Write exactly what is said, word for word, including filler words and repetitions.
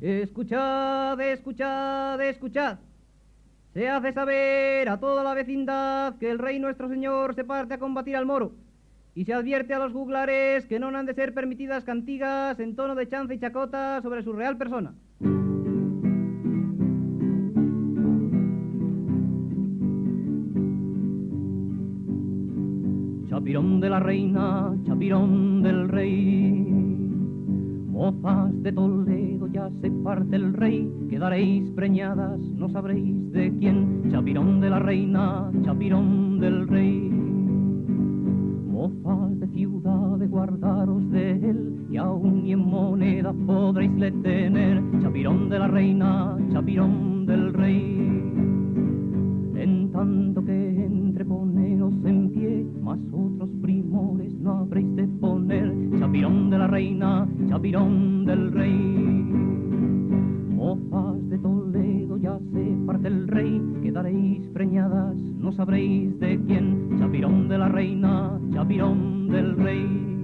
Escuchad, escuchad, escuchad. Se hace saber a toda la vecindad que el rey nuestro señor se parte a combatir al moro, y se advierte a los juglares que no han de ser permitidas cantigas en tono de chanza y chacota sobre su real persona. Chapirón de la reina, chapirón del rey, mozas de Toledo, ya se parte el rey, quedaréis preñadas, no sabréis de quién. Chapirón de la reina, chapirón del rey, mozas de ciudad, de guardaros de él, y aún ni en moneda podréis le tener. Chapirón de la reina, chapirón del rey, en tanto que entreponeos en pie, más otros primores no habréis de poner. Chapirón de la reina, chapirón del rey, mozas de Toledo, ya se parte el rey, quedaréis preñadas, no sabréis de quién. Chapirón de la reina, chapirón del rey.